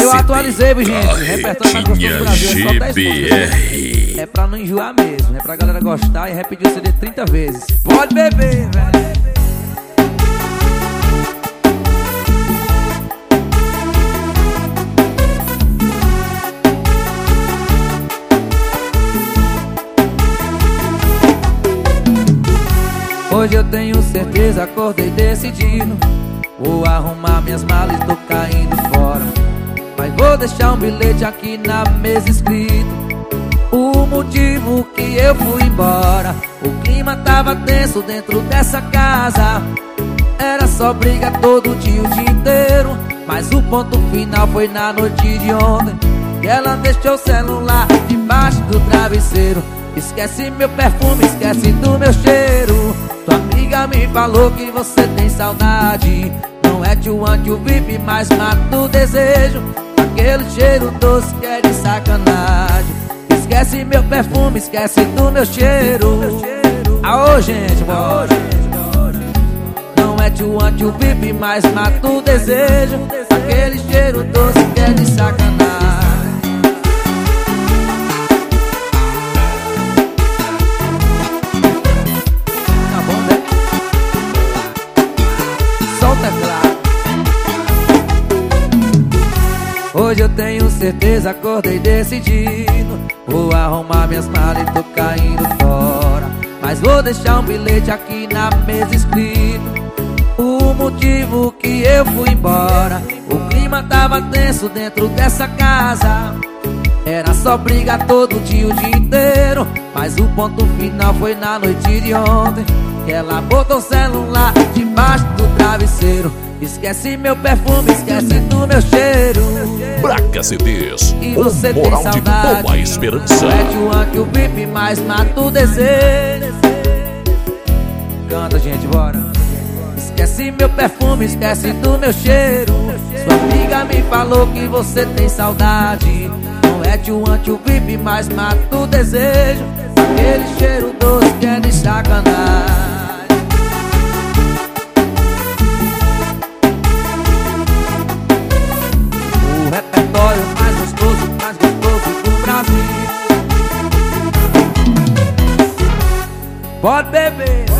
Eu atualizei, gente. Repertório mais gostoso do Brasil. É só 10 pontos. É pra não enjoar mesmo. É pra galera gostar e repetir o CD 30 vezes. Pode beber, velho. Hoje eu tenho certeza, acordei decidido. Vou arrumar minhas malas e tô caindo fora. Mas vou deixar um bilhete aqui na mesa escrito o motivo que eu fui embora. O clima tava tenso dentro dessa casa. Era só briga todo dia, o dia inteiro. Mas o ponto final foi na noite de ontem, que ela deixou o celular debaixo do travesseiro. Esquece meu perfume, esquece do meu cheiro. Tua amiga me falou que você tem saudade. Não é too want to VIP, mas mata o desejo. Aquele cheiro doce que é de sacanagem. Esquece meu perfume, esquece do meu cheiro. Aô, gente, bora. Não é too want to VIP, mas mata o desejo. Aquele cheiro doce que é de sacanagem. Hoje eu tenho certeza, acordei decidido. Vou arrumar minhas malas e tô caindo fora. Mas vou deixar um bilhete aqui na mesa escrito o motivo que eu fui embora. O clima tava tenso dentro dessa casa. Era só briga todo dia, o dia inteiro. Mas o ponto final foi na noite de ontem, que ela botou o celular debaixo do travesseiro. Esquece meu perfume, esquece do meu cheiro. Braga CDs, e você um moral tem de saudade. boa esperança. Não é too want to VIP, mas mata o desejo. Canta, gente, bora. Esquece meu perfume, esquece do meu cheiro. Sua amiga me falou que você tem saudade. Não é too want to VIP, mas mata o desejo. Aquele cheiro doce que é de sacanagem. O repertório mais gostoso do Brasil. Pode beber.